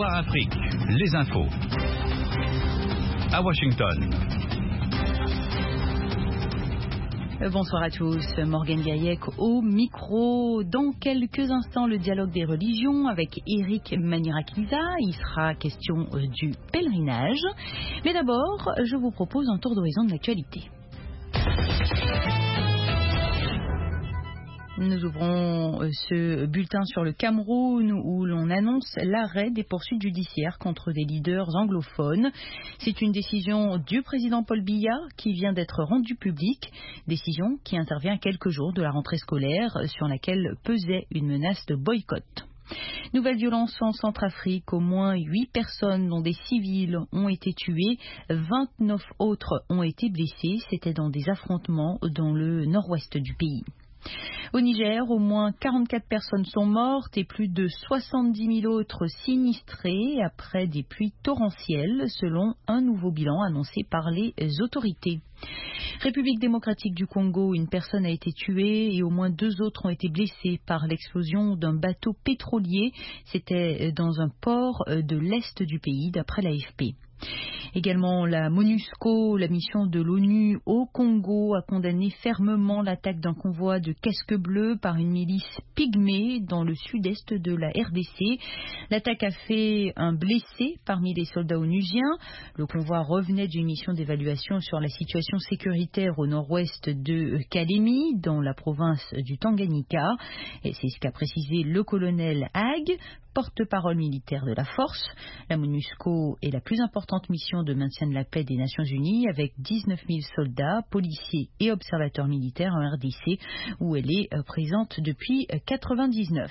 VOA Afrique, les infos. À Washington. Bonsoir à tous, Morgane Gaillec au micro. Dans quelques instants, le dialogue des religions avec Eric Manirakiza. Il sera question du pèlerinage. Mais d'abord, je vous propose un tour d'horizon de l'actualité. Nous ouvrons ce bulletin sur le Cameroun où l'on annonce l'arrêt des poursuites judiciaires contre des leaders anglophones. C'est une décision du président Paul Biya qui vient d'être rendue publique. Décision qui intervient à quelques jours de la rentrée scolaire sur laquelle pesait une menace de boycott. Nouvelle violence en Centrafrique, au moins 8 personnes, dont des civils, ont été tuées, 29 autres ont été blessés. C'était dans des affrontements dans le nord-ouest du pays. Au Niger, au moins 44 personnes sont mortes et plus de 70 000 autres sinistrées après des pluies torrentielles, selon un nouveau bilan annoncé par les autorités. République démocratique du Congo, une personne a été tuée et au moins 2 autres ont été blessés par l'explosion d'un bateau pétrolier. C'était dans un port de l'est du pays, d'après l'AFP. Également, la MONUSCO, la mission de l'ONU au Congo, a condamné fermement l'attaque d'un convoi de casques bleus par une milice pygmée dans le sud-est de la RDC. L'attaque a fait un blessé parmi les soldats onusiens. Le convoi revenait d'une mission d'évaluation sur la situation sécuritaire au nord-ouest de Kalemi, dans la province du Tanganyika. Et c'est ce qu'a précisé le colonel Hague, porte-parole militaire de la force. La MONUSCO est la plus importante mission de maintien de la paix des Nations Unies, avec 19 000 soldats, policiers et observateurs militaires en RDC, où elle est présente depuis 1999.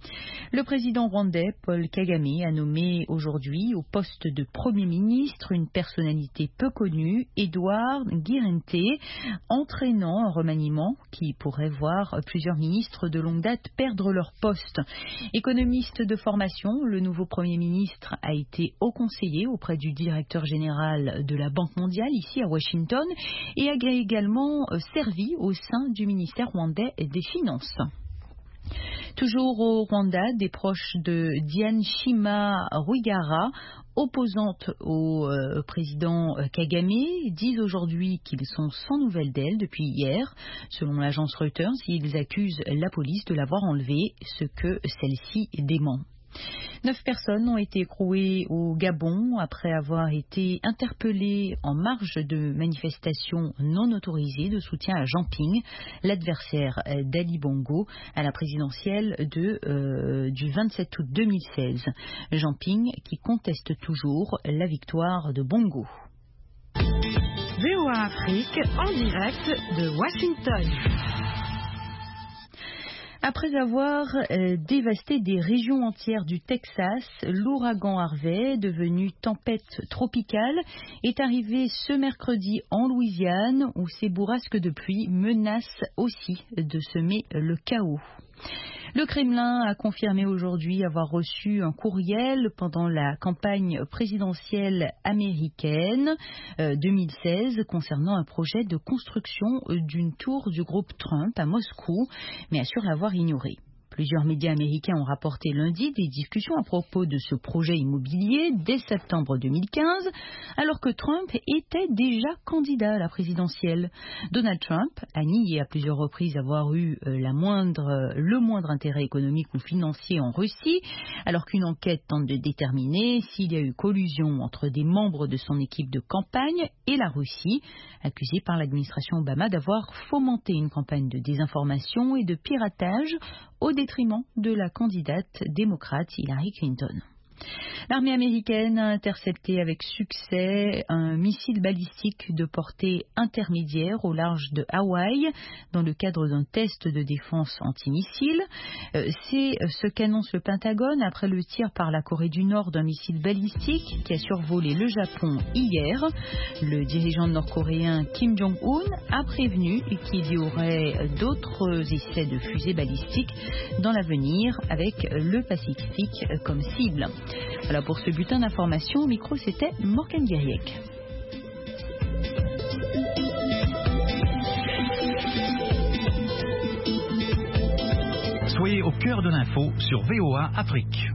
Le président rwandais, Paul Kagame, a nommé aujourd'hui au poste de Premier ministre une personnalité peu connue, Edouard Guirente, entraînant un remaniement qui pourrait voir plusieurs ministres de longue date perdre leur poste. Économiste de formation, le nouveau Premier ministre a été haut conseiller auprès du directeur général de la Banque mondiale ici à Washington et a également servi au sein du ministère rwandais des Finances. Toujours au Rwanda, des proches de Diane Shima Rwigara, opposante au président Kagame, disent aujourd'hui qu'ils sont sans nouvelles d'elle depuis hier. Selon l'agence Reuters, ils accusent la police de l'avoir enlevée, ce que celle-ci dément. 9 personnes ont été écrouées au Gabon après avoir été interpellées en marge de manifestations non autorisées de soutien à Jean Ping, l'adversaire d'Ali Bongo à la présidentielle du 27 août 2016. Jean Ping qui conteste toujours la victoire de Bongo. VOA Afrique en direct de Washington. Après avoir dévasté des régions entières du Texas, l'ouragan Harvey, devenu tempête tropicale, est arrivé ce mercredi en Louisiane, où ces bourrasques de pluie menacent aussi de semer le chaos. Le Kremlin a confirmé aujourd'hui avoir reçu un courriel pendant la campagne présidentielle américaine 2016 concernant un projet de construction d'une tour du groupe Trump à Moscou, mais assure l'avoir ignoré. Plusieurs médias américains ont rapporté lundi des discussions à propos de ce projet immobilier dès septembre 2015, alors que Trump était déjà candidat à la présidentielle. Donald Trump a nié à plusieurs reprises avoir eu le moindre intérêt économique ou financier en Russie, alors qu'une enquête tente de déterminer s'il y a eu collusion entre des membres de son équipe de campagne et la Russie, accusée par l'administration Obama d'avoir fomenté une campagne de désinformation et de piratage au détriment de la candidate démocrate Hillary Clinton. L'armée américaine a intercepté avec succès un missile balistique de portée intermédiaire au large de Hawaï dans le cadre d'un test de défense antimissile. C'est ce qu'annonce le Pentagone après le tir par la Corée du Nord d'un missile balistique qui a survolé le Japon hier. Le dirigeant nord-coréen Kim Jong-un a prévenu qu'il y aurait d'autres essais de fusées balistiques dans l'avenir avec le Pacifique comme cible. Voilà pour ce bulletin d'information. Au micro, c'était Morgane Gaillec. Soyez au cœur de l'info sur VOA Afrique.